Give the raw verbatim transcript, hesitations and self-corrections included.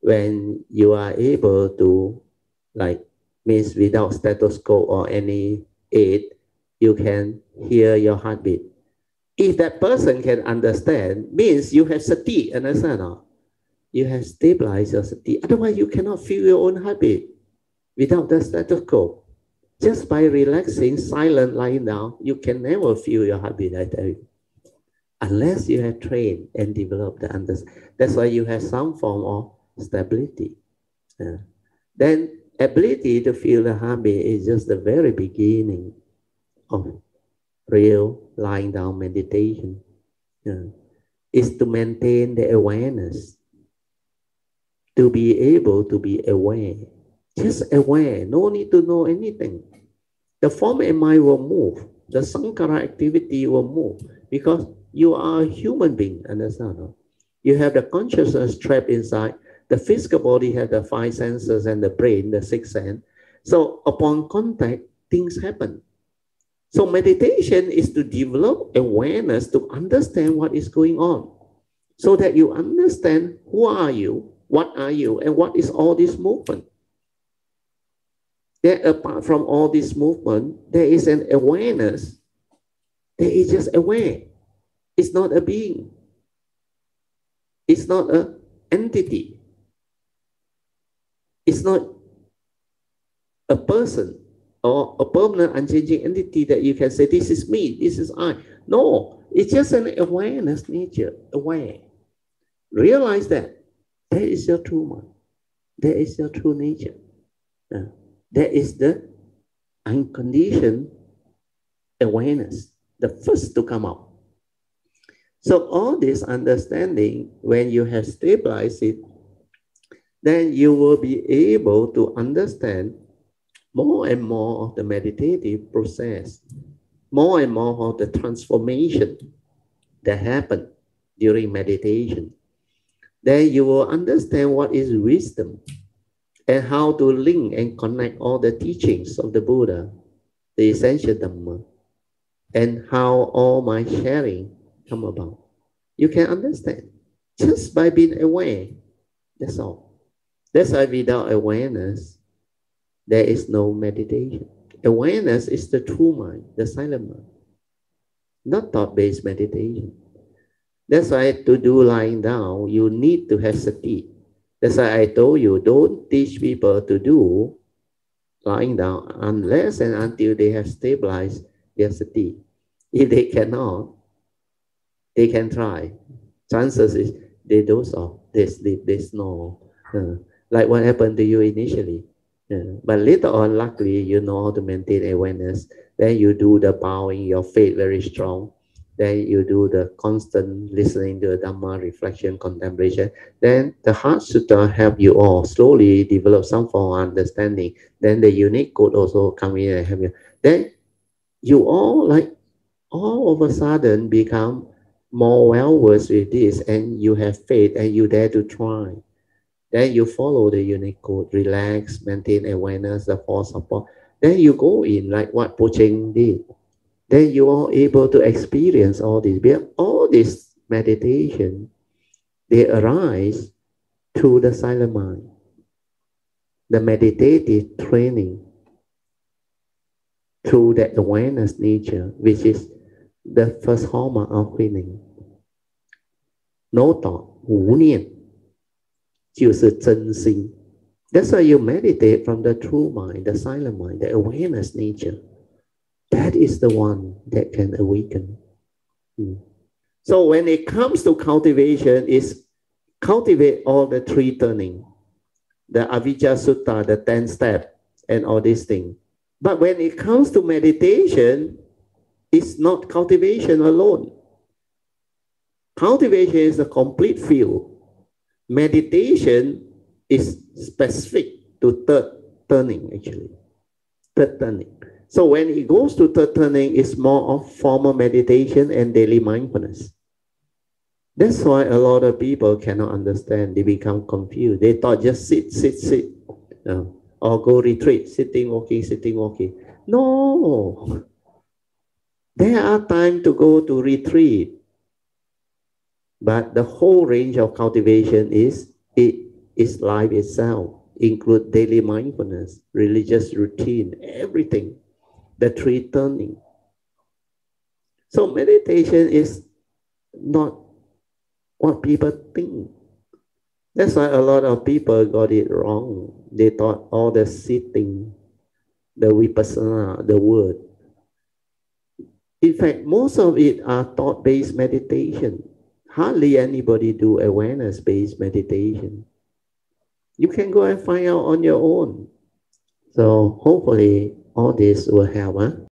when you are able to, like, means without stethoscope or any aid, you can hear your heartbeat. If that person can understand, means you have sati, understand or not? You have stabilized your sati. Otherwise, you cannot feel your own heartbeat without the stethoscope. Just by relaxing, silent, lying down, you can never feel your heartbeat, I tell you. Unless you have trained and developed the understanding. That's why you have some form of stability. Uh, then ability to feel the heartbeat is just the very beginning of real lying down meditation. Uh, is to maintain the awareness, to be able to be aware. Just aware, no need to know anything. The form and mind will move. The sankhara activity will move because you are a human being, understand? No? You have the consciousness trapped inside. The physical body has the five senses and the brain, the sixth sense. So upon contact, things happen. So meditation is to develop awareness to understand what is going on so that you understand who are you, what are you, and what is all this movement. That apart from all this movement, there is an awareness. There is just aware. It's not a being. It's not an entity. It's not a person or a permanent unchanging entity that you can say, this is me, this is I. No, it's just an awareness nature, aware. Realize that. That is your true mind. That is your true nature. Uh, that is the unconditioned awareness, the first to come out. So all this understanding, when you have stabilized it, then you will be able to understand more and more of the meditative process, more and more of the transformation that happen during meditation. Then you will understand what is wisdom and how to link and connect all the teachings of the Buddha, the essential Dhamma, and how all my sharing come about. You can understand just by being aware. That's all. That's why without awareness, there is no meditation. Awareness is the true mind, the silent mind, not thought-based meditation. That's why to do lying down, you need to have sati. That's why I told you, don't teach people to do lying down unless and until they have stabilized their sati. If they cannot, they can try. Chances is they doze off, they sleep, they snore. Uh, like what happened to you initially. Uh, but later on, luckily, you know how to maintain awareness. Then you do the bowing, your faith very strong. Then you do the constant listening to the Dhamma, reflection, contemplation. Then the Heart Sutta help you all slowly develop some form of understanding. Then the unique code also come in and help you. Then you all like all of a sudden become more well versed with this, and you have faith and you dare to try. Then you follow the unique code, relax, maintain awareness, the force support. Then you go in like what Po Cheng did. Then you are able to experience all this. All this meditation, they arise through the silent mind. The meditative training through that awareness nature, which is the first hallmark of healing. No thought, 无念就是真心. That's why you meditate from the true mind, the silent mind, the awareness nature. That is the one that can awaken. Hmm. So when it comes to cultivation, is cultivate all the three turning, the Avijja Sutta, the ten step, and all these things. But when it comes to meditation, it's not cultivation alone. Cultivation is a complete field. Meditation is specific to third turning, actually. Third turning. So when it goes to third turning, it's more of formal meditation and daily mindfulness. That's why a lot of people cannot understand. They become confused. They thought just sit, sit, sit, uh, or go retreat, sitting, walking, sitting, walking. No. There are times to go to retreat. But the whole range of cultivation is it is life itself, include daily mindfulness, religious routine, everything, the three turning. So meditation is not what people think. That's why a lot of people got it wrong. They thought all the sitting, the vipassana, the word. In fact, most of it are thought-based meditation. Hardly anybody do awareness-based meditation. You can go and find out on your own. So hopefully all this will help. Huh?